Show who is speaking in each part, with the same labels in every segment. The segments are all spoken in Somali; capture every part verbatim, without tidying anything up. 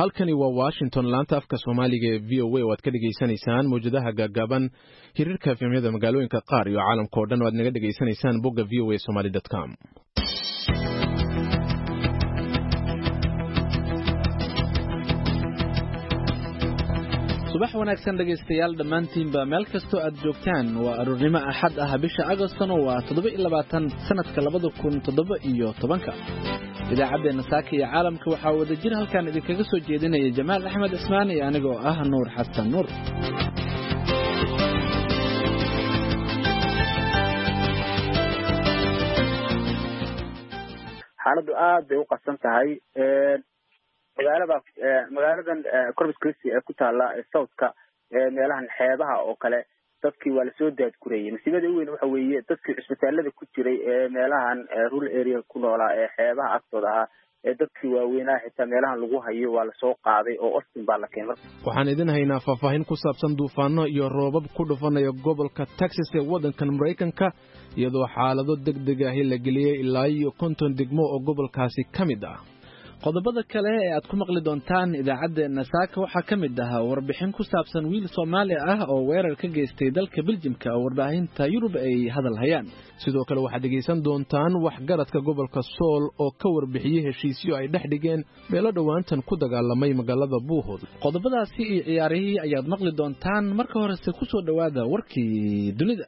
Speaker 1: halkani waa Washington laanta afka Soomaaliga ee V O A oo aad ka dhageysanaysaan mowjadaha gaagaaban hirarka efemyada magaalooyinka qaar iyo caalamka oo dhan oo aad naga dhageysanaysaan bogga v o a somali dot com.
Speaker 2: subax wanaagsan dhageystayaal dhammaantiinba meel kastoo aad joogtaan waa aroornimo axad ah bisha agostana waa toddoba iyo labaatan sanadka labada kun toddoba iyo tobanka idaacaddeena saaka iyo caalamka waxaa wada jir halkaan idinkaga soo jeedinaya jamaal axmed cismaan iyo anigoo ah nuur xasan nuur.
Speaker 3: xaaladdu aad bay u qasan tahay magaalada magaaladan Corpus Christi ee ku taala southka meelahan xeebaha oo kale dadkii waa la soo daadgurayay masiibada weyn waxa weeye dadkii isbitaalada ku jiray ee meelahan rural area ku noolaa ee xeebaha agtooda ah ee dadkii waaweynaa xitaa meelahan lagu hayo waa la soo qaaday oo Austin baa la keenay.
Speaker 1: waxaan idin haynaa faahfaahin ku saabsan duufaano iyo roobab ku dhufanaya gobolka Texas ee waddankan Mareykanka iyadoo xaalado degdeg ah la geliyay ilaa iyo konton degmo oo gobolkaasi ka mid ah.
Speaker 2: qodobada kale ee aad ku maqli doontaan idaacaddeena saaka waxaa ka mid ah warbixin ku saabsan wiil Soomaali ah oo weerar ka geystay dalka Belgiumka oo warbaahinta Yurub ay hadal hayaan.
Speaker 1: sidoo kale waxaad dhegeysan doontaan waxgaradka gobolka Sool oo ka warbixiyay heshiisyo ay dhex dhigeen meelo dhowaantan ku dagaalamay magaalada Buuhood.
Speaker 2: qodobadaasi iyo ciyaarihii ayaad maqli doontaan marka horese ku soo dhawaada warkii dunida.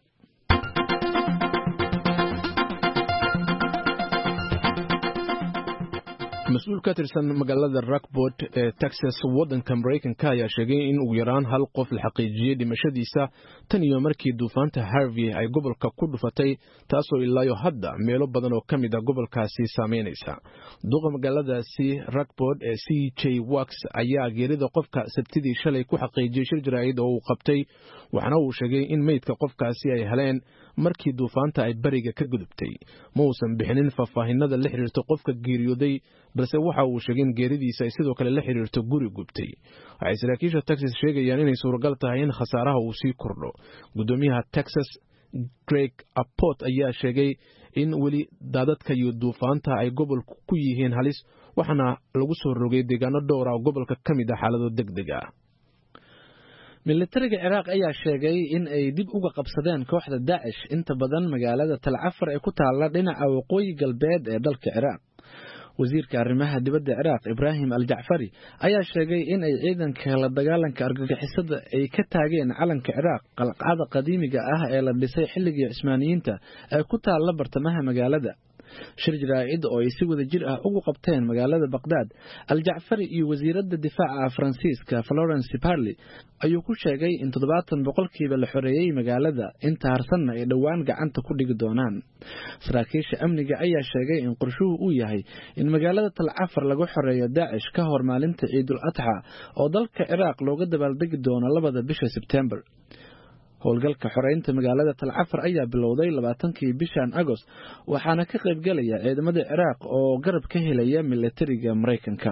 Speaker 1: mas-uul ka tirsan magaalada Rockport ee Texas waddanka Mareykanka ayaa sheegay in ugu yaraan hal qof la xaqiijiyay dhimashadiisa tan iyo markii duufaanta Harvey ay gobolka ku dhufatay taasoo ilaa hadda meelo badan oo ka mid ah gobolkaasi saameynaysa. duqa magaaladaasi Rockport ee C J Wax ayaa geerida qofka sabtidii shalay ku xaqiijiyay shir jaraa'id oo uu qabtay waxaana uu sheegay in meydka qofkaasi ay heleen markii duufaanta ay bariga ka gudubtay. ma uusan bixinin faahfaahinada la xiriirta qofka geeriyooday balse waxa uu sheegay in geeridiisa ay sidoo kale la xiriirto guri gubtay. waxay saraakiisha Texas sheegayaan inay suuragal tahay in khasaaraha uu sii kordho. gudoomiyaha Texas Greg Abbott ayaa sheegay in weli daadadka iyo duufaanta ay gobolku ku yihiin halis waxaana lagu soo rogay deegaano dhowr ah oo gobolka ka mid ah xaalado degdeg ah.
Speaker 2: militariga Ciraaq ayaa sheegay in ay dib uga qabsadeen kooxda Daesh inta badan magaalada Tal Afar ee ku taala dhinaca waqooyi galbeed ee dalka Ciraaq. wasiirka arrimaha dibadda Ciraaq Ibrahim Al-Jacfari ayaa sheegay in ay ciidanka la dagaalanka argagixisada ay ka taageen calanka Ciraaq qalcada qadiimiga ah ee la dhisay xilligii Cusmaaniyiinta ee ku taala bartamaha magaalada. shir jaraa'id oo ay si wada jir ah ugu qabteen magaalada Baghdad, Al-Jacfari iyo wasiiradda difaaca Faransiiska Florence Parly ayuu ku sheegay in toddobaatan boqolkiiba la xoreeyay magaalada inta harsanna ay dhowaan gacanta ku dhigi doonaan. saraakiisha amniga ayaa sheegay in qorshuhu uu yahay in magaalada Tal Afar lagu xoreeyo Daesh ka hor maalinta Ciidul Adha oo dalka Ciraaq looga dabaaldegi doono labada bisha September. howlgalka xoreynta magaalada Tal Afar ayaa bilowday labaatankii bishan Agost waxaana ka qayb galaya ciidamada Ciraaq oo garab ka helaya militariga Mareykanka.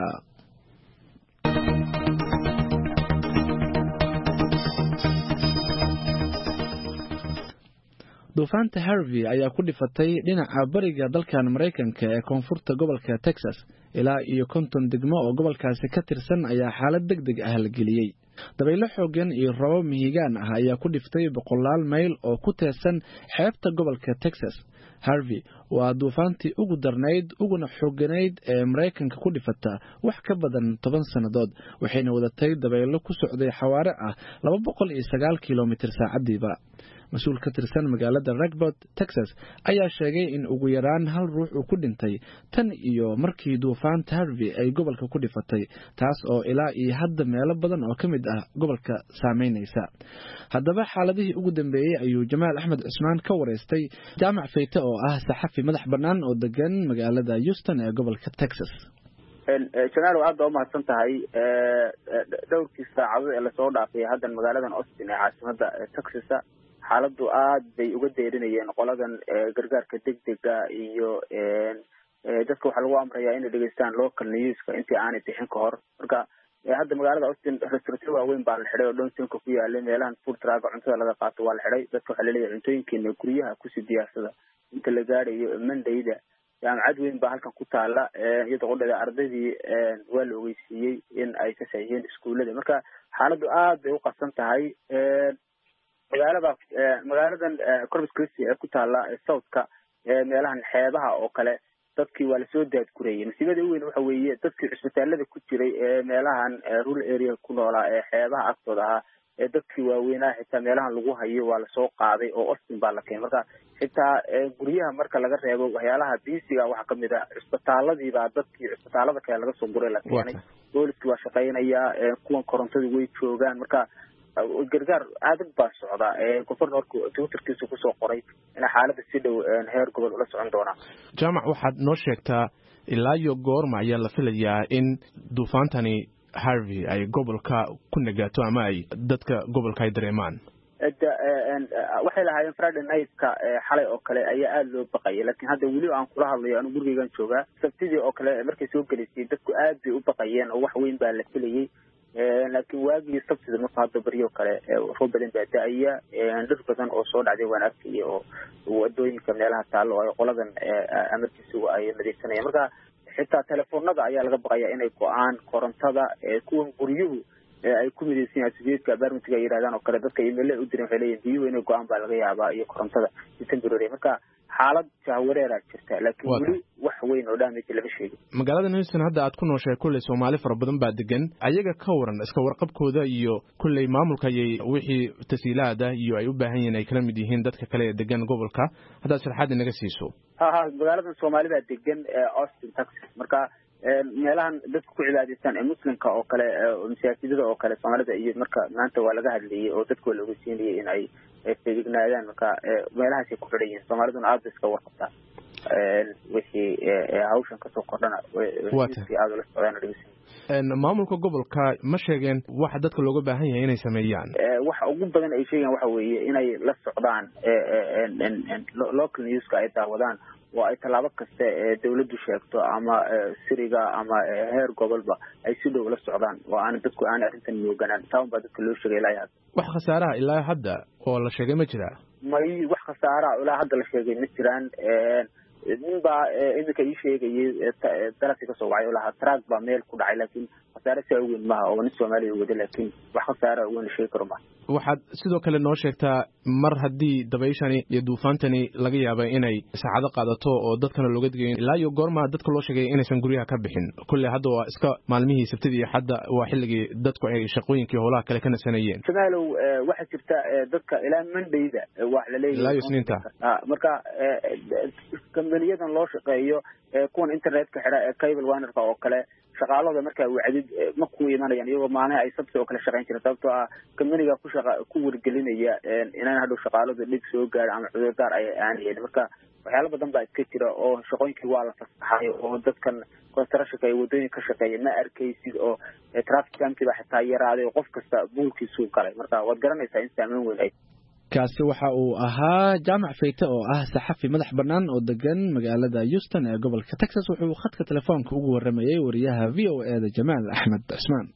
Speaker 2: duufaanta Harvey ayaa ku dhifatay dhinaca bariga dalkan Mareykanka ee koonfurta gobolka Texas ilaa iyo konton degmo oo gobolkaasi ka tirsan ayaa xaalad degdeg ah la geliyay. dabaylo xooggan iyo roobab mihigaan ah ayaa ku dhiftay boqolaal mayl oo ku teersan xeebta gobolka Texas. Harvey waa duufaantii ugu darnayd uguna xoogganayd ee Mareykanka ku dhifata wax ka badan toban sannadood waxayna wadatay dabaylo ku socday xawaare ah laba boqol iyo sagaal kiiloomitir saacadiiba. mas-uul ka tirsan magaalada Rockport, Texas ayaa sheegay in ugu yaraan hal ruux uu ku dhintay tan iyo markii duufaanta Harvey ay gobolka ku dhifatay taas oo ilaa iyo hadda meelo badan oo ka mid ah gobolka saameynaysa. haddaba xaaladihii ugu dambeeyay ayuu Jamaal Axmed Cismaan ka wareystay Jaamac Fayte oo ah saxafi madax bannaan oo degan magaalada Houston ee gobolka Texas.
Speaker 3: jamaal aad baa u mahadsan tahay dhowrkii saacadood ee lasoo dhaafay haddan magaaladan Austin ee caasimadda Texas xaaladdu aad bay uga deerinayeen qoladan gargaarka degdega iyo dadka waxaa lagu amrayaa inay dhegeystaan local newska intii aanay bixin ka hor. marka hadda magaalada Austin restaurant waaweyn baa la xidhay oo downtownka ku yaalay meelahan food truck cuntada laga qaato waa la xidhay. dadka waxaa laleeyahay cuntooyinkeena guryaha kusii diyaarsada inta la gaarayo Mondayda jaamacad weyn baa halkan ku taala iyadoo qodhada ardaydii waa la ogeysiiyey in ay ka saxiixeen iskuullada marka xaaladdu aad bay u qasan tahay magaalada magaaladan Corpus Christi ee ku taala southka meelahan xeebaha oo kale dadkii waa la soo daadgureeyay masiibada weyn waxa weeye dadkii cisbitaalada ku jiray ee meelahan rural area ku noolaa ee xeebaha agtooda ah ee dadkii waaweynaa xitaa meelahan lagu hayo waa la soo qaaday oo Austin baa la keenay marka xitaa guryaha marka laga reebo waxyaalaha biisiga waxa kamid ah cisbitaaladii baa dadkii cisbitaalada kale laga soo guray la keenay booliska waa shaqeynaya kuwan korontada way joogaan marka gargaar adag baa socda ee gobornorku twitterkiisa ku soo qoray in xaaladda si dhow heer gobol ula socon doona
Speaker 1: jaamac waxaad noo sheegtaa ilaa iyo goorma ayaa la filayaa in duufaantani Harvey ay gobolka ku nagaato ama ay dadka gobolka ay dareemaan
Speaker 3: waxay lahaayeen Friday night-ka xalay oo kale ayaa aad loo baqayay laakiin hadda weli aan kula hadlayo anigu gurigeygan joogaa sabtidii oo kale markay soo galisay dadku aad bay u baqayeen oo wax weyn baa la filayay laakiin waagii sabtida marka hadda bariyo kale roob badan baa da'aya dhir badan oo soo dhacday waan arkay oo wadooyinka meelaha taalo oo qoladan amarkiisu ay nadiifinayaan marka xitaa telefoonada ayaa laga baqayaa inay go'aan korontada kuwan guryuhu ay ku midaysan yihiin asbiyadka apartmentiga ay yiraahdaan oo kale dadka email u dirin waxay leeyihiin biyuhu inay go'aan baa laga yaabaa iyo korontada si temporary marka xaalad jahwareer jirta laakiin weli wax weyn oo damage lama sheegin
Speaker 1: magaalada Houston hadda aad ku nooshahay kulay Soomaali fara badan baa degan ayaga ka waran iska warqabkooda iyo kulay maamulka ay wixii tasiilaada iyo ay u baahan yihiin ay kala mid yihiin dadka kale ee degan gobolka hadda sharaxaad inaga siiso
Speaker 3: ha ha magaalada Soomaali baa degan Austin Texas marka meelahan dadku ku cibaadeysan ee muslimka oo kale masaajidada oo kale Soomaalida iyo marka maanta waa laga hadlayay oo dadku waa lagu siinayay in ay feegnaadaan marka meelahaas ay ku xidhayeen Soomaaliduna aad iska warqabtaa wixii hawshan ka soo kordhana wixii aad la socdaan dhigaysan
Speaker 1: maamulka gobolka ma sheegeen waxa dadka looga baahan yahay inay sameeyaan
Speaker 3: waxa ugu badan ay sheegaan waxa weeye inay la socdaan local news-ka ay daawadaan oo ay talaabo kasta ee dawladdu sheegto ama siriga ama heer gobolba ay si dhow la socdaan oo aan dadku aan arrintan mooganaan taan baa dadka loo sheegay ilaa hadda
Speaker 1: wax khasaaraha ilaa hadda oo la sheegay ma jira
Speaker 3: may wax khasaaraha ilaa hadda la sheegay ma jiraan nin baa iminka ii sheegayay dalabkii kasoo wacay oo lahaa track baa meel ku dhacay laakiin khasaare si weyn maaha oo nin Soomaaliya wada laakiin wax khasaare weyn la sheegi karo ma
Speaker 1: waxaad sidoo kale noo sheegtaa mar haddii dabayshani iyo duufaantani laga yaabay inay saacado qaadato oo dadkana looga digayo ilaa iyo goorma dadka loo sheegay inaysan guryaha ka bixin kulle hadda waa iska maalmihii sabtidii iyo hadda waa xilligii dadku ay shaqooyinkii howlaha kale ka nasanayeen
Speaker 3: Jamaalow waxa jirta dadka ilaa Mondayda wax la leeyahay
Speaker 1: ilaa Isniinta
Speaker 3: marka kambaniyada loo shaqeeyo kuwan internetka xira ee cable warnerka oo kale shaqaalada marka wacdid ma ku imanayaan iyagoo maana ay sabti oo kale shaqeyn jireen sababtoo ah kambaniga ku shaqa ku wargelinaya inaan hadhow shaqaalada dhig soo gaar ama cudur gaar ay aanayeen marka waxyaalo badan baa iska jira oo shaqooyinkii waa la fasaxay oo dadkan construction ay wadooyin ka shaqeeyeen ma arkaysid oo traffic jam-kii baa xitaa yaraaday oo qof kasta buulkiisu galay marka waad garanaysaa in saameyn weyn ay
Speaker 2: kaasi waxa uu ahaa jaamac fayte oo ah saxafi madax bannaan oo degan magaalada Houston ee gobolka Texas wuxuu khadka telefoonka ugu waramayay wariyaha V O A da Jamaal Axmed Cismaan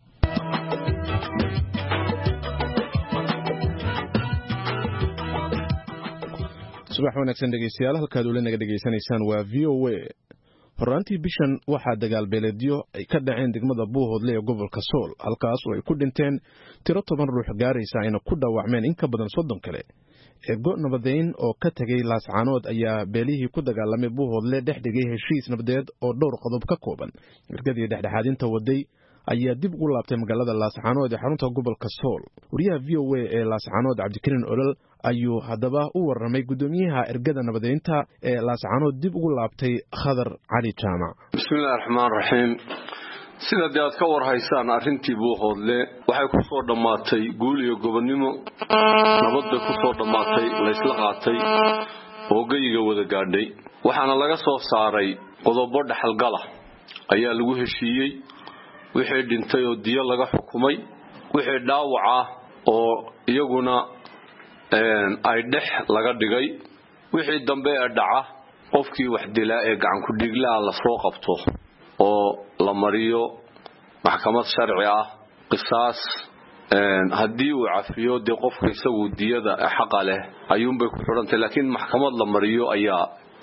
Speaker 1: subax wanaagsan dhegeystayaal halkaad ula naga dhageysanaysaan waa V O A horaantii bishan waxaa dagaal beeleedyo ay ka dhaceen degmada Buuhoodle ee gobolka Sool halkaas oo ay ku dhinteen tiro toban ruux gaaraysa ayna ku dhaawacmeen in ka badan soddon kale eego nabadeyn oo ka tagay Laascaanood ayaa beelihii ku dagaalamay Buuhoodle dhex dhigay heshiis nabadeed oo dhowr qodob ka kooban ergadii dhexdhexaadinta waday ayaa dib ugu laabtay magaalada Laascaanood ee xarunta gobolka Sool wariyaha V O A ee Laascaanood Cabdikariin Olol ayuu haddaba u warramay gudoomiyaha ergada nabadeynta ee Laascaanood dib ugu laabtay Khadar Cali Jaamac
Speaker 4: bismillaahir rahmaanir rahiim sida aad ka war haysaan arrintii Buuhoodle waxay ku soo dhamaatay guul iyo gobonimo nabad ku soo dhamaatay la isla qaatay oo gayiga wada gaadhay waxaana laga soo saaray qodobo dhaxalgal ah ayaa lagu heshiiyay wixii dhintay oo diyo laga xukumay wixii dhaawac ah oo iyaguna ay dhex laga dhigay wixii dambe ee dhaca qofkii wax dilaa ee gacan ku dhiglaa la soo qabto oo la mariyo maxkamad sharci ah qisaas haddii uu cafiyo dee qofka isagu diyada xaqa leh ayuunbay ku xidhantay laakiin maxkamad la mariyo ayaa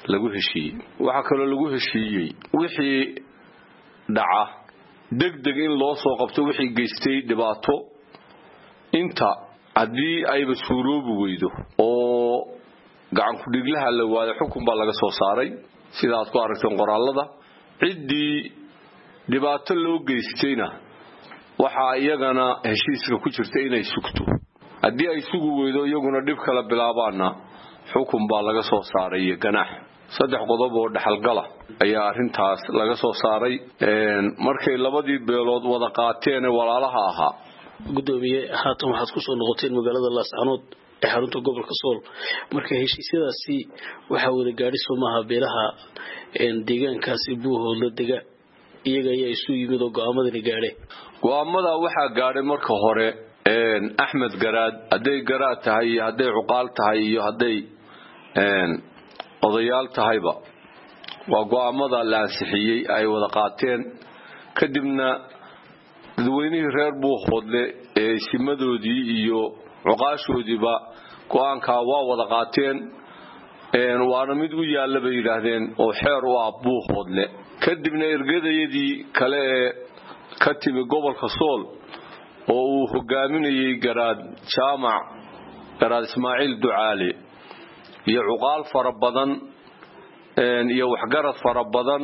Speaker 4: lagu heshiiyey waxa kale lagu heshiiyey wixii dhaca degdeg in loo soo qabto wixii geystay dhibaato inta hadii ay basuuroobi weydo oo gacan ku dhiglaha la waayo xukun baa laga soo saaray sidaas ku aragteen qoraalada cidii dhibaato loo geystayna waxa iyagana heshiiska ku jirta inay sugto hadii ay sugu weydo iyaguna dhib kala bilaabaana xukun baa laga soo saaray ganaax saddex qodob oo dhaxalgala ayaa arintaas laga soo saaray markay labadii beelood wada qaateen walaalaha ahaa
Speaker 5: gudoomiye haatan waxaad ku soo noqoteen magaalada Laascaanood ee xarunta gobolka Sool markay heshiisyadaasi waxa wada gaari Soomaha beelaha een deegaankaasi buuhooda dega iyaga ayaa isu yimid oo go'aamadani gaareen
Speaker 4: go'aamada waxa gaaray marka hore een Axmed Garaad haday garaad tahay haday cuqaal tahay iyo haday een odayaal tahayba waa go'aamada la ansixiyay ay wada qaateen kadibna dadweynihii reer buuhoodle ee simadoodii iyo cuqaashoodiiba go'aanka waa wada qaateen een waana mid u yaala bay yiraahdeen oo xeer u ah buuhoodle kadibna ergadayadii kale ee ka timi gobolka Sool oo uu hogaaminayay garaad jaamac garaad Ismaaciil Ducaale iyo cuqaal fara badan een iyo waxgarad fara badan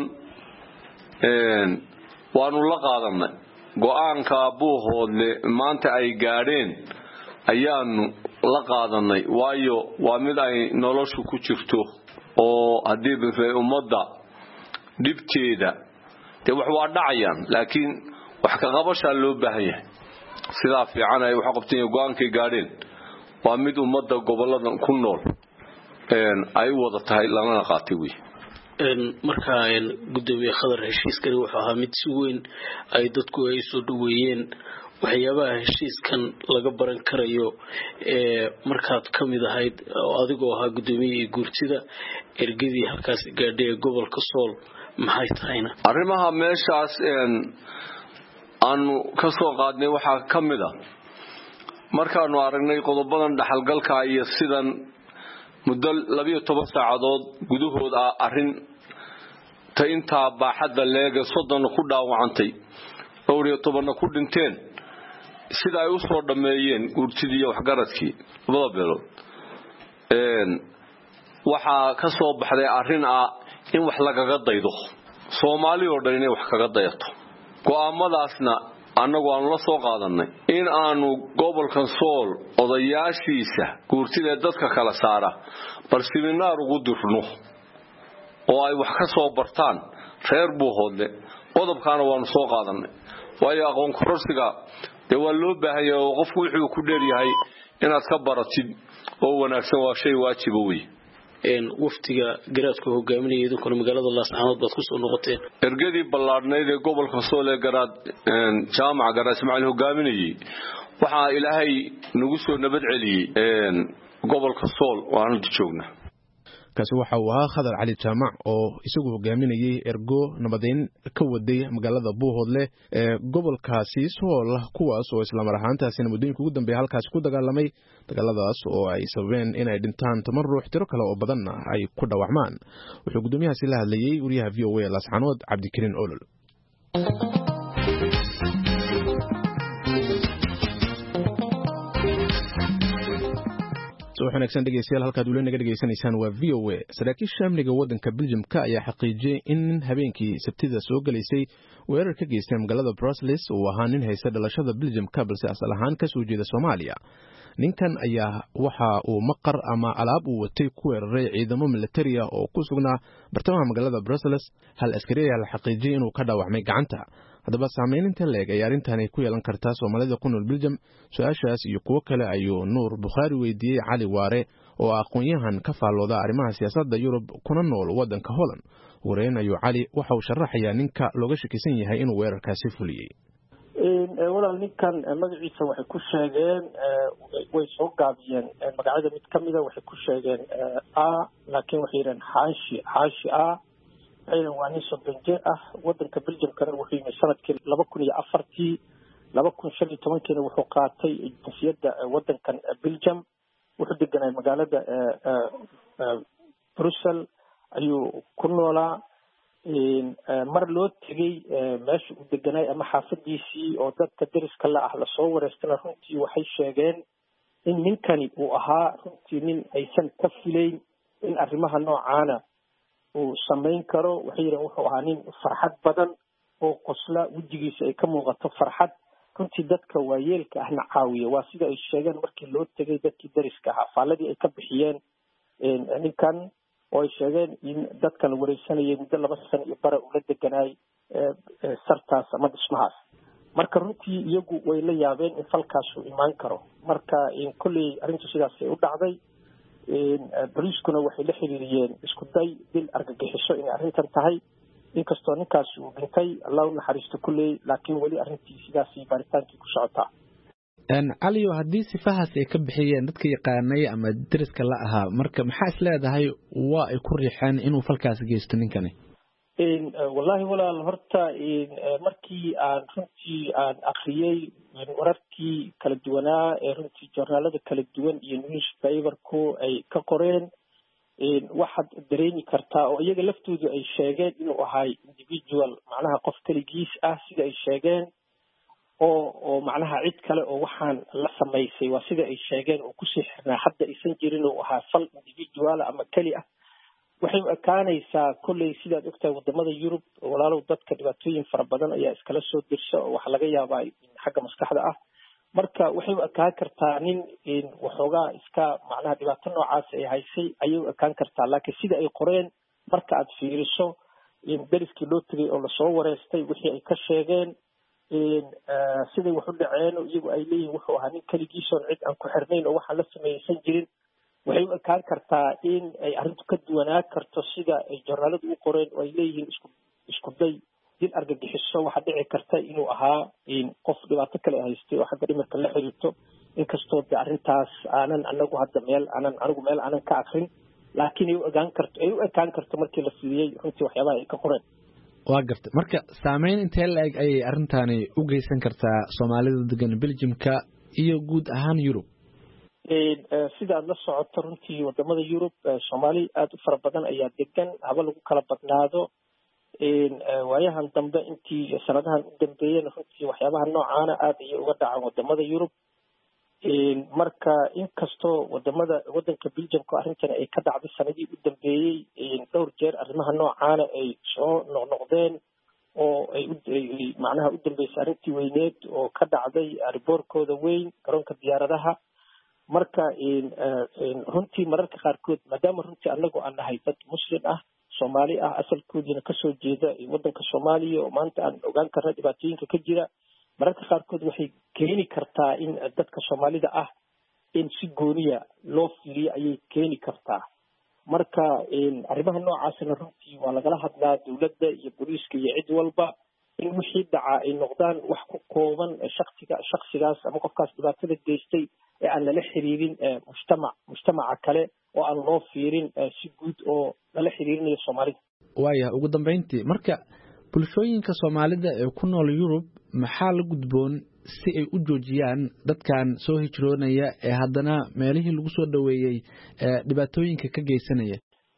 Speaker 4: een waanu la qaadanay go'aanka buuhoodle maanta ay gaadheen ayaanu la qaadanay waayo waa mid ay noloshu ku jirto oo hadii bifay ummadda dibteeda de wax waa dhacayaan laakiin wax ka qabasha loo baahan yahay sida fiican ay wax qabteen go'aankay gaadheen waa mid ummadda goboladan ku nool een ay wada tahay lana qaatay way
Speaker 5: een marka een gudoomiye khadar heshiiskani wuxuu ahaa mid si weyn ay dadku ay soo dhaweeyeen waxyaabaha heshiiskan laga baran karayo ee markaad kamid ahayd adigoo ahaa gudoomiye guurtida ergadii halkaas gaadhay gobolka Sool maxay tahayna
Speaker 4: arrimaha meeshaas een aanu ka soo qaadnay waxa kamid ah markaanu aragnay qodobadan dhaxalgalka iyo sidan muddo laba iyo toban saacadood gudahood ah arin ta inta baaxadda leega soddon ku dhaawacantay dhowr iyo toban ku dhinteen sida ay u soo dhameeyeen guurtidii waxgaradkii labada beelood een waxa ka soo baxday arin ah in wax lagaga daydo Soomaali oo dhan inay wax kaga dayato go'aamadaasna anagu aan la soo qaadanay in aanu gobolkan Sool odayaashiisa guurtida dadka kala saara bal siminaar ugu dirno oo ay wax ka soo bartaan reer buuhoodle qodobkaana waanu soo qaadanay waayo aqoon kororsiga de waa loo baahan yahay oo qofku wuxuu ku dheer yahay inaad ka baratid oo wanaagsan waa shay waajib weey
Speaker 5: een waftiga garaadka hogaaminaya idinku magaalada Laascaanood baad ku soo noqoteen
Speaker 4: ergadii ballaadhnayd ee gobolka Sool ee garaad een jaamac garaad Ismaaciil hogaaminayay waxa ilaahay nagu soo nabad celiyay een gobolka Sool waanu joognaa
Speaker 1: kaasi waxa uu ahaa Khadar Cali Jaamac oo isagu hogaaminayay ergo nabadeyn ka waday magaalada Buuhoodle ee gobolkaasi Sool kuwaas oo isla mar ahaantaasina muddooyinka ugu dambeeyay halkaas ku dagaalamay dagaaladaas oo ay sababeen in ay dhintaan toban ruux tiro kale oo badan ay ku dhaawacmaan wuxuu gudoomiyahaasi la hadlayay wariyaha V O A Laascaanood Cabdikariin Olol waxaan agsan dhageystayaal halka dawladda naga dhageysanaysaan waa V O A saraakiisha amniga wadanka Belgium-ka ayaa xaqiijiyay in habeenkii Sabtida soo galeysay weerar ka geystay magaalada Brussels oo ahaa nin haysta dhalashada Belgium-ka balse asal ahaan ka soo jeeda Soomaaliya ninkan ayaa waxa uu maqar ama alaab uu watay ku weeraray ciidamo militari ah oo ku sugnaa bartamaha magaalada Brussels hal askari ayaa la xaqiijiyay inuu ka dhaawacmay gacanta haddaba saameynta leeg ay arrintan ku yeelan kartaa Soomaalida ku nool Belgium su'aashaas iyo kuwo kale ayuu Nuur Bukhari weydiiyay Cali Waare oo aqoon-yahan ka faalooda arrimaha siyaasadda Yurub kuna nool wadanka Holland wareen ayuu Cali waxa uu sharaxayaa ninka looga shakisan yahay inuu weerarkaasi fuliyay
Speaker 6: ee walaal ninkan magaciisa waxay ku sheegeen way soo gaabiyeen magacada mid kamida waxay ku sheegeen a laakiin waxay yiraahdeen xaashi xaashi a ayna waa nin soddon jir ah wadanka Belgium kana wuxuu yimid sanadkii laba kun iyo afartii laba kun iyo shan iyo toban kiina wuxuu qaatay jinsiyadda wadankan Belgium wuxuu deganaa magaalada Brussels ayuu ku noolaa mar loo tegey meesha uu deganay ama xaafadiisii oo dadka deriska la ah lasoo wareystana runtii waxay sheegeen in ninkani uu ahaa runtii nin aysan ka filayn in arrimaha noocaana uu samayn karo. waxay yidhahen wuxuu ahaa nin farxad badan oo qosla, wejigiisa ay ka muuqato farxad, runtii dadka waayeelka ahna caawiya. waa sida ay sheegeen markii loo tegay dadkii deriska ahaa faaladii ay ka bixiyeen ninkan, oo ay sheegeen in dadkan wareysanayay muddo laba sano iyo bare ula deganaay sartaas ama dhismahaas. marka runtii iyagu way la yaabeen in falkaasu imaan karo. marka kolley arrintu sidaasay u dhacday. boliiskuna waxay la xiriiriyeen isku day dil argagixiso inay arrintan tahay, inkastoo ninkaasi uu dhintay, allah u naxariisto kolley, laakiin weli arrintii sidaasay baaritaankii ku socotaa.
Speaker 2: caliyo haddii sifahaas ay ka bixiyeen dadka yaqaanay ama deriska la ahaa, marka maxaa is leedahay waa ay ku riixeen inuu falkaas geysto ninkani?
Speaker 6: wallahi walaal, horta markii aan runtii aan akriyey wararkii kala duwanaa ee runtii joornaalada kala duwan iyo newspaperku ay ka qoreen, waxaad dareemi kartaa oo iyaga laftoodu ay sheegeen inuu ahay individual, macnaha qof keligiis ah sida ay sheegeen, oo oo macnaha cid kale oo waxaan la samaysay waa sida ay sheegeen oo kusii xirnaa hadda aysan jirin oo ahaa fal individual ama keli ah. waxay u ekaanaysaa kolley sidaad ogtahay wadamada Yurub walaalow dadka dhibaatooyin fara badan ayaa iskala soo dirsha oo waxa laga yaabaa xagga maskaxda ah. marka waxay u ekaan kartaa nin waxoogaa iska macnaha dhibaato noocaas ay haysay ayay u ekaan kartaa, laakiin sida ay qoreen marka aad fiiriso deriskii loo tegay oo lasoo wareystay wixii ay ka sheegeen siday wax u dhaceen iyagu ay leeyihin wuxuu ahaa nin keligiisoon cid aan ku xirnayn oo waxaan la samaysan jirin, waxay u ekaan kartaa in ay arrintu ka duwanaa karto sida ay joornaaladu u qoreen oo ay leeyihiin isku isku day dil argagixiso. waxaa dhici karta inuu ahaa qof dhibaato kale haystay oo xagga dhimirka la xiriirto, inkastoo de arrintaas aanan anagu hadda meel aanan anigu meel aanan ka akrin, laakiin ay u ekaan karto ay u ekaan karto markii la fiiriyey runtii waxyaabaha ay ka qoreen.
Speaker 2: waa gartay. marka saameyn intee la-eg ayay arrintaani u geysan kartaa soomaalida degan Belgiumka iyo guud ahaan Yurub?
Speaker 6: sida aad la socoto runtii wadamada Yurub Soomaali aad u fara badan ayaa degan, haba lagu kala badnaado. waayahan dambe intii sanadahan u dambeeyeen runtii waxyaabaha noocaana aad ayay uga dhacaan wadamada Yurub. marka inkastoo wadamada wadanka Belgiumka arrintan ay ka dhacday sanadii u dambeeyey dhowr jeer arrimaha noocaana ay soo noqnoqdeen oo ay macnaha u dambeysay arrintii weyneed oo ka dhacday ariboorkooda weyn garoonka diyaaradaha. marka runtii mararka qaarkood maadaama runtii anagu aan nahay dad muslim ah Soomaali ah asalkoodiina kasoo jeeda wadanka Soomaaliya oo maanta aan ogaan karna dhibaatooyinka ka jira, mararka qaarkood waxay keeni kartaa in dadka Soomaalida ah in si gooniya loo fiiriyo ayay keeni kartaa. marka arrimaha noocaasna runtii waa lagala hadlaa dowladda iyo booliiska iyo cid walba in wixii dhaca ay noqdaan wax ku kooban shakhsiga shakhsigaas ama qofkaas dhibaatada geystay ee aan lala xiriirin mujtamac mujtamaca kale oo aan loo fiirin si guud oo lala xiriirinayo Soomaalida.
Speaker 2: waaya ugu dambeyntii, marka bulshooyinka Soomaalida ee ku nool Yurub maxaa la gudboon si ay u joojiyaan dadkan soo hijroonaya ee haddana meelihii lagu soo dhaweeyey dhibaatooyinka ka geysanaya?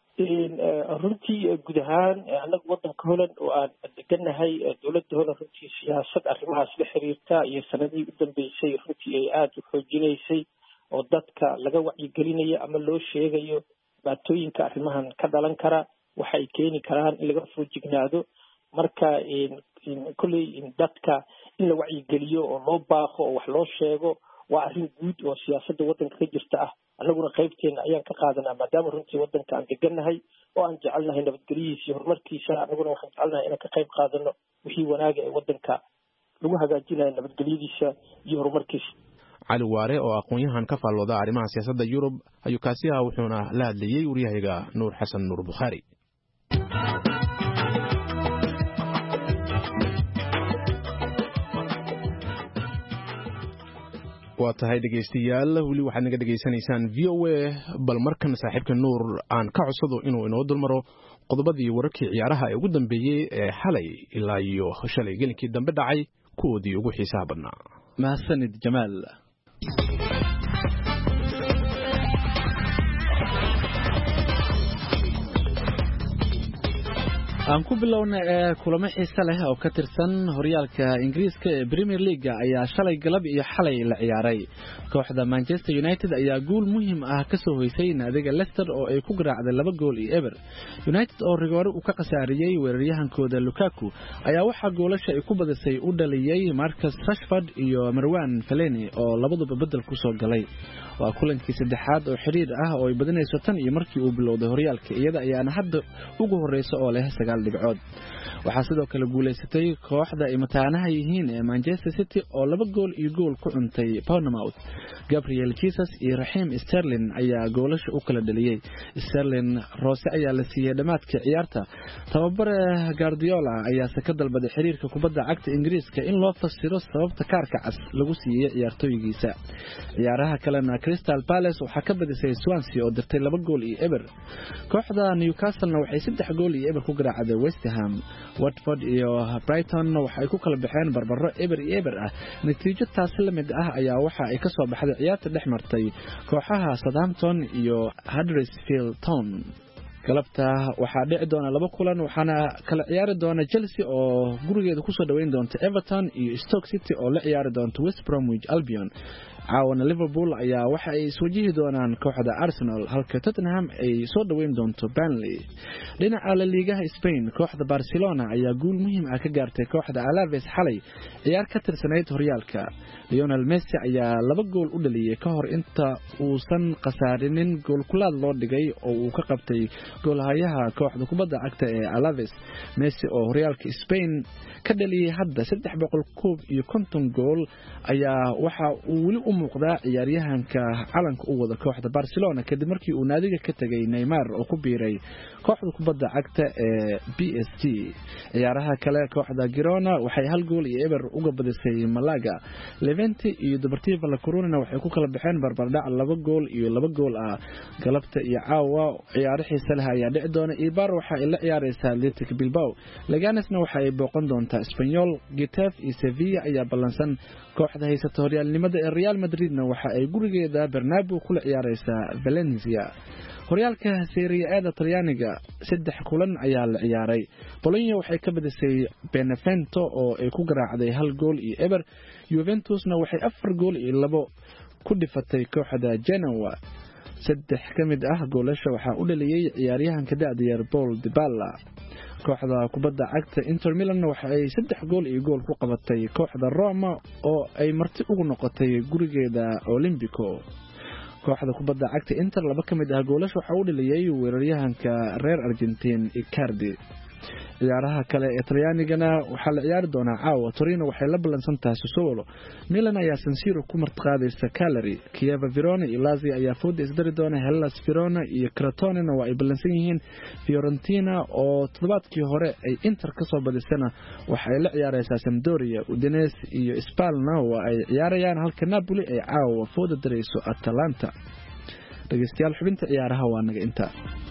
Speaker 6: runtii guud ahaan anagu wadanka Holland oo aan deganahay, dowladda Holland runtii siyaasad arrimahaas la xiriirta iyo sanadii u dambeysay runtii ay aada u xoojinaysay oo dadka laga wacyigelinayo ama loo sheegayo dhibaatooyinka arrimahan ka dhalan kara, waxa ay keeni karaan in laga foojignaado. marka kolley dadka in la wacyigeliyo oo loo baaqo oo wax loo sheego waa arrin guud oo siyaasadda wadanka ka jirta ah. annaguna qaybteena ayaan ka qaadanaa maadaama runtii wadanka aan degannahay oo aan jecelnahay nabadgelyadiisa iyo horumarkiisa. annaguna waxaan jecelnahay inaan ka qayb qaadano wixii wanaaga ee wadanka lagu hagaajinayo nabadgelyadiisa iyo horumarkiisa.
Speaker 1: cali waare oo aqoon-yahan ka faallooda arrimaha siyaasadda Yurub ayuu kaasi ahaa, wuxuuna la hadlayey waryahayaga Nuur Xasan Nuur Bukhaari. waa tahay dhegeystayaal, weli waxaad naga dhegeysanaysaan V O A. bal markan saaxiibka Nuur aan ka codsado inuu inoo dulmaro qodobadii wararkii ciyaaraha ee ugu dambeeyey ee xalay ilaa iyo shalay gelinkii dambe dhacay kuwoodii ugu xiisaha badnaa.
Speaker 2: mahadsanid Jamaal. aan ku bilowna ee kulamo xiiso leh oo ka tirsan horyaalka Ingiriiska ee Premier League ayaa shalay galab iyo xalay la ciyaaray. Kooxda Manchester United ayaa guul muhiim ah ka soo hoysay naadiga Leicester oo ay ku garaacday laba gool iyo eber. United oo rigoore u ka qasaariyay weeraryahankooda Lukaku ayaa waxa goolasha ay ku badisay u dhaliyay Marcus Rashford iyo Marwan Fellaini oo labaduba bedel ku soo galay. waa kulankii saddexaad oo xiriir ah oo ay badinayso tan iyo markii uu bilowday horyaalka iyada ayaana hadda ugu horeysa oo leh sagaal dhibcood. waxaa sidoo kale guuleysatay kooxda ay mataanaha yihiin ee Manchester City oo laba gool iyo gool ku cuntay Bournemouth. Gabriel Jesus iyo Raheem Sterling ayaa goolasha u kala dhaliyay. Sterling roose ayaa la siiyay dhamaadka ciyaarta. Tababare Guardiola ayaa ka dalbaday xiriirka kubadda cagta Ingiriiska in loo fasiro sababta kaarka cas lagu siiyay ciyaartooygiisa. ciyaaraha kalena Crystal Palace waxa ka badisay Swansea oo dirtay laba gool iyo eber. Kooxda Newcastle waxay saddex gool iyo eber ku garaacday West Ham. Watford iyo Brighton waxay ku kala baxeen barbaro eber iyo eber ah. natiijo taas la mid ah ayaa waxa ay ka soo baxday ciyaarta dhex martay kooxaha Southampton iyo Huddersfield Town. galabta waxaa dhici doona laba kulan waxaana kala ciyaari doona Chelsea oo gurigeeda ku soo dhaweyn doonta Everton iyo Stoke City oo la ciyaari doonta West Bromwich Albion. caawana Liverpool ayaa waxa ay soo jihi doonaan kooxda Arsenal halka Tottenham ay soo dhaweyn doonto Burnley. dhinaca La Liga Spain kooxda Barcelona ayaa guul muhiim ah ka gaartay kooxda Alaves xalay ciyaar ka tirsaneyd horyaalka. Lionel Messi ayaa laba gool u dhaliyay ka hor inta uusan qasaarinin gool kulaad loo dhigay oo uu ka qabtay goolhayaha kooxda kubadda cagta ee Alaves. Messi oo horyaalka Spain ka dhaliyay hadda saddex boqol iyo konton gool ayaa waxa uu weli u muuqdaa ciyaaryahanka calanka u wada kooxda Barcelona kadib markii uu naadiga ka tagay Neymar oo ku biiray kooxda kubadda cagta ee P S G. ciyaaraha kale kooxda Girona waxay hal gool iyo eber uga badisay Malaga. Levante iyo Deportivo La Coruna waxay ku kala baxeen barbardhac laba gool iyo laba gool ah. galabta iyo caawa ciyaaro xiiso leh ayaa dhici doona. Eibar waxa ay la ciyaaraysaa Athletic Bilbao. Leganesna waxa ay booqan doontaa Espanyol. Getafe iyo Sevilla ayaa ballansan. kooxda haysata horyaalnimada ee Real Madridna waxa ay gurigeeda Bernabeu kula ciyaaraysaa Valencia. horyaalka Serie A Talyaaniga saddex kulan ayaa la ciyaaray. Bologna waxay ka badisay Benevento oo ay ku garaacday hal gool iyo eber. Juventusna waxay afar gool iyo labo ku dhifatay kooxda Genoa. saddex kamid ah goolasha waxaa u dhaliyay ciyaaryahanka da'da yar Paul Dybala. kooxda kubadda cagta Inter Milan waxa ay saddex gool iyo gool ku qabatay kooxda Roma oo ay marti ugu noqotay gurigeeda Olimpico. kooxda kubadda cagta Inter laba kamid ah goolasha waxa uu dhaliyay weeraryahanka reer Argentine Icardi. ciyaaraha kale ee Talyaanigana waxa la ciyaari doona caawa. Torino waxay la balansan tahay Sassuolo. Milan ayaa San Siro ku martiqaadaysa Cagliari. Chievo Verona iyo Lazio ayaa fooda isdari doona. Hellas Verona iyo Crotone waa ay balansan yihiin. Fiorentina oo toddobaadkii hore ay Inter ka soo badisana waxay la ciyaaraysaa Sampdoria. Udinese iyo Spalna waa ay ciyaarayaan halka Napoli ay caawa fooda darayso Atalanta. dhageystayaal xubinta ciyaaraha waa naga inta.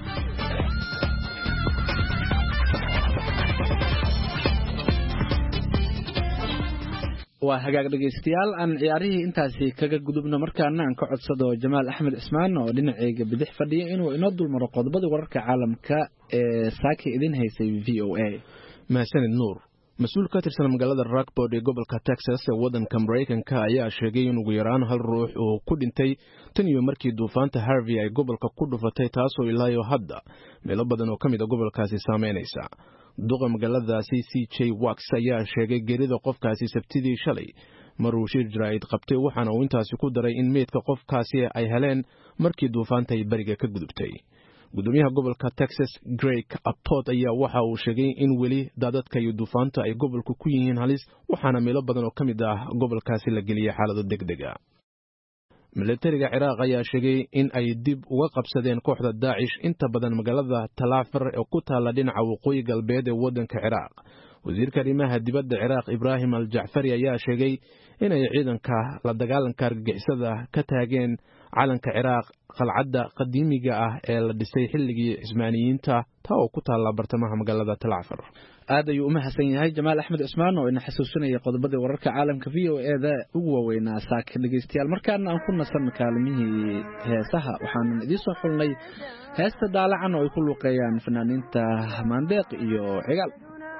Speaker 2: waa hagaag dhageystayaal aan ciyaarihii intaasi kaga gudubno markaana aan ka codsado Jamaal Axmed Ismaan oo dhinacayga bidix fadhiya inuu inoo dulmaro qodobada wararka caalamka ee saaka idin haysay V O A.
Speaker 1: mahadsanid Nuur. mas-uul ka tirsan magaalada Rockport ee gobolka Texas ee wadanka Mareykanka ayaa sheegay in ugu yaraan hal ruux uu ku dhintay tan iyo markii duufaanta Harvey ay gobolka ku dhufatay taasoo ilaa iyo hadda meelo badan oo kamid ah gobolkaasi saameynaysa. duqa magaaladaasi C J Wax ayaa sheegay geerida qofkaasi Sabtidii shalay maruu shir jaraa'id qabtay waxaana uu intaasi ku daray in meedka qofkaasi ay heleen markii duufaanta ay bariga ka gudubtay. gudoomiyaha gobolka Texas Greg Abbott ayaa waxa uu sheegay in weli daadadka iyo duufaanta ay gobolku ku yihiin halis waxaana meelo badan oo kamid ah gobolkaasi la geliyay xaalado degdeg ah. militariga Ciraaq ayaa sheegay in ay dib uga qabsadeen kooxda Daesh inta badan magaalada Talafar ee ku taala dhinaca waqooyi galbeed ee wadanka Ciraaq. wasiirka arrimaha dibadda Ciraaq Ibrahim Al-Jacfari ayaa sheegay in ay ciidanka la dagaalanka argagixisada ka taageen calanka ciraaq qalcadda qadiimiga ah ee la dhisay xilligii cismaaniyiinta taa oo ku taalla bartamaha magaalada talcafar
Speaker 2: aad ayuu u mahadsan yahay jamaal axmed cismaan oo ina xasuusinaya qodobadii wararka caalamka v o e da ugu waaweynaa saaka dhegeystayaal markaana aan ku nasan kaalimihii heesaha waxaanan idiin soo xulnay heesta daalacan oo ay ku luuqeeyaan fanaaniinta maandeeq iyo cigaal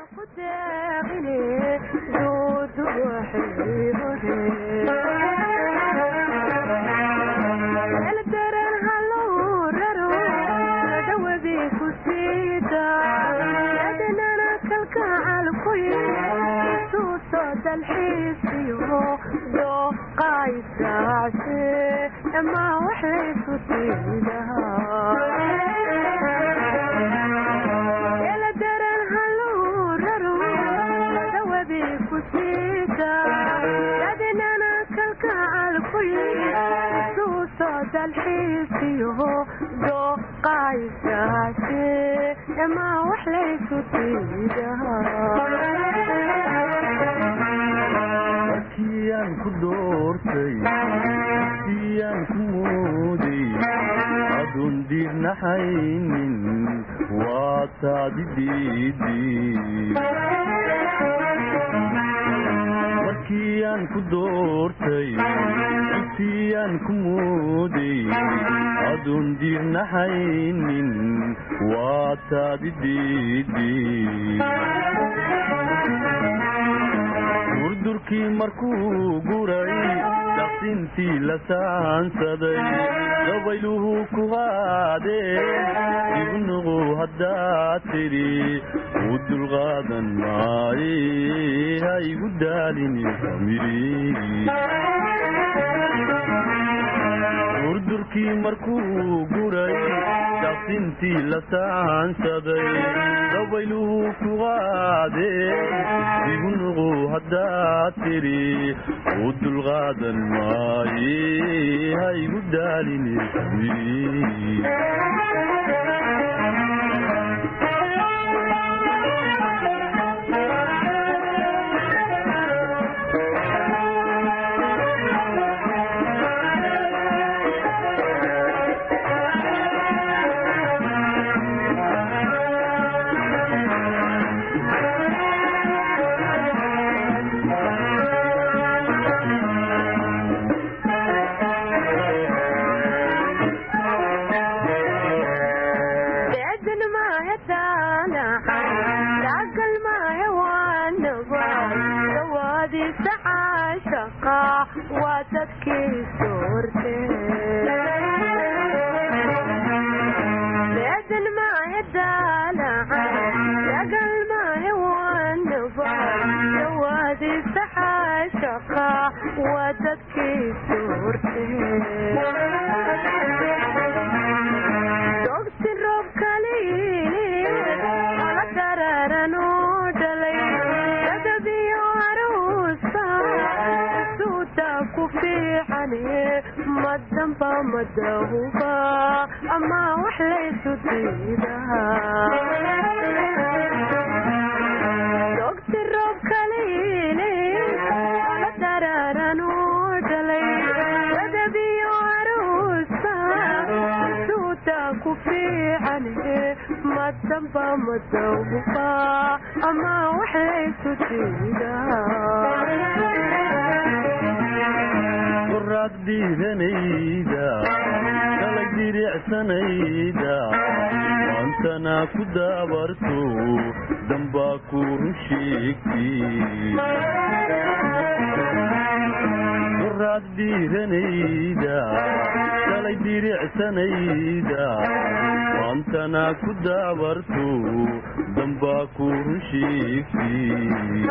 Speaker 7: ما وحيت فيها يلا درن هلو ررو دوبي كسيتا لدينا ناكلك عالكوي سوسو الحيسيو دو قايساتي ما وحيت فيها
Speaker 8: kiyan ku doortay kiyan ku moodey adun dirnaxaynin waa taadidiidi kiyan ku doortay kiyan ku moodey adun dirnaxaynin waa taadidiidi durkii markuu guray daqsintii la saansaday dabayluhu ku qaadeen ibnuqu haddaad tidhi u dulqaadan maaye ha igu daalini famiri durdurkii markuu guray daqsintii la saansaday dabayluhu ku qaadeen ibnuqu haddaad tidhi u dulqaadan maaye ha igu daalini famiri مدهوبا أما وحليت تيدها دوقت الرب كليلي على درارا نوجلي ودبي وعروسا سوتا كفي عنه مدنبا مدهوبا أما وحليت تيدها diidanayda kala diricsanayda maantana ku daabarto dambaa ku run sheegtay duraad diidanayda kala diricsanayda maantana ku daabarto dambaa ku run sheegtay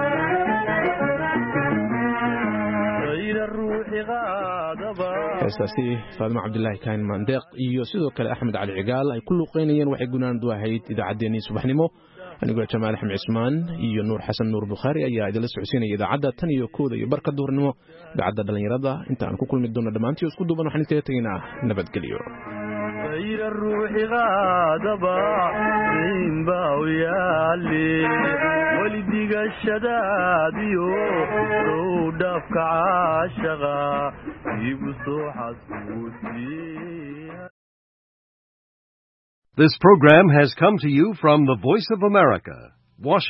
Speaker 1: heestaasi faadimo cabdilaahi kaahin maandeeq iyo sidoo kale axmed cali cigaal ay ku luuqeynayeen waxay gunaandu ahayd idaacaddeenii subaxnimo anigoo jamaal axmed cismaan iyo nuur xasan nuur bukhaari ayaa idinla socodsiinaya idaacadda tan iyo kooda iyo barka duhurnimo idaacadda dhallinyarada inta aan ku kulmi doono dhammaantii isku duuban waxaan intaga tegaynaa nabadgelyo
Speaker 8: غير الروح غادبا إن باو يالي ولدي degashadaadiyo sow dhaafka caashaqa igu soo xasuusiye.
Speaker 9: This program has come to you from the Voice of America, Washington.